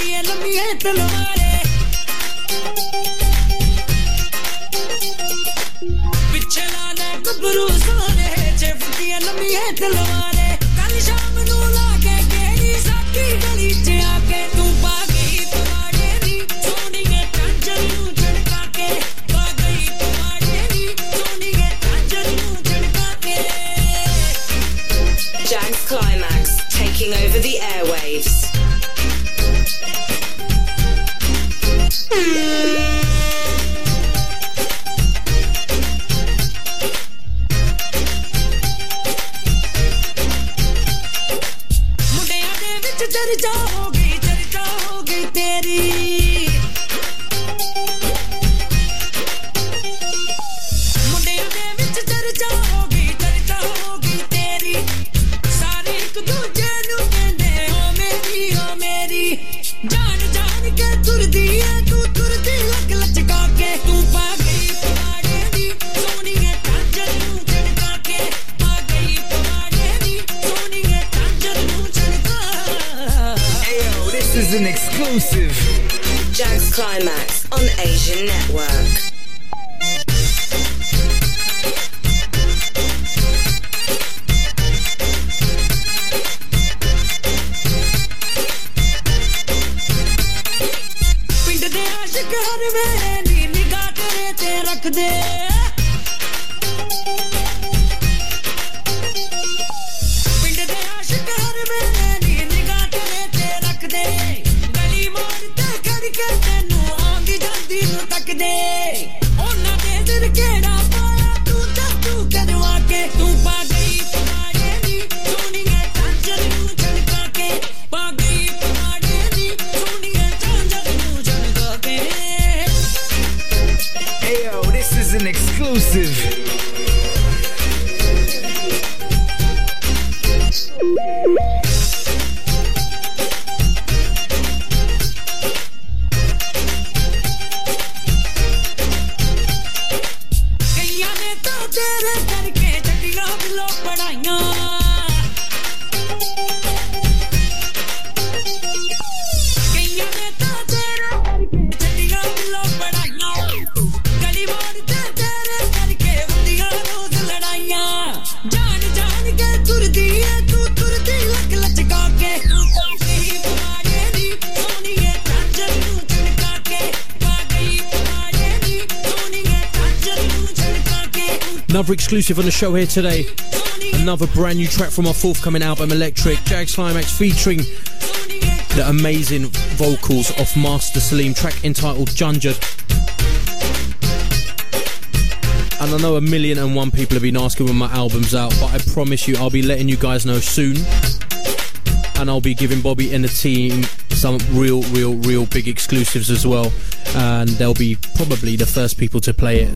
फुटियां लम्बियां तलवारें पिछे लाने गबरू सारे चे फुटियां लम्बियां तलवारें कल शाम नू लाके गेड़ी साकी गली च आके तू पा गई पवाड़े दी सोनिए टांचर नू झड़का के पा गई पवाड़े दी सोनिए टांचर नू झड़का के Jags Climax taking over the airwaves. मुंडियां दे विच चर्चा हो गई तेरी मुंडियां दे विच चर्चा हो गई तेरी सारे एक दूजे नू कहंदे ओ मेरी जान जान के तुरदी है तू तुरदी लक लचका के तू पा गई पवाड़े दी सोनिए टांचर नू झड़का के पा गई पवाड़े दी सोनिए टांचर नू झड़का Hey yo, this is an exclusive. Jags Climax on Asian Network. पिंड दे आशिक हर वेले नी निगाह तेरे ते रख दे पिंड दे आशिक हर वेले नी निगाह तेरे ते रख दे गली मोड़ ते खड़ के तैनू आंदी जांदी नू तक दे ओना दे दिल केड़ा पाया तू जादू करवा के तू पा गई पवाड़े दी सोनिए टांचर नू झड़का के पा गई पवाड़े दी सोनिए टांचर नू झड़का के Hey yo, this is an exclusive. कईयां ने तो तेरे करके छटियां बिलो पढ़ाइयां कईयां ने तो तेरे करके छटियां बिलो पढ़ाइयां गली मोड़ ते तेरे करके हुंदियां रोज लड़ाइयां जान जान के तुरदी है तू तुरदी लक लचका के तू पा गई पवाड़े दी सोनिए टांचर नू झड़का के पा गई पवाड़े दी सोनिए टांचर नू झड़का के Another exclusive on the show here today. Another brand new track from our forthcoming album Electric. Jags Climax featuring the amazing vocals of Master Salim, track entitled Junjad. And I know 1,000,001 people have been asking when my album's out, but I promise you I'll be letting you guys know soon. And I'll be giving Bobby and the team some real big exclusives as well. And they'll be probably the first people to play it.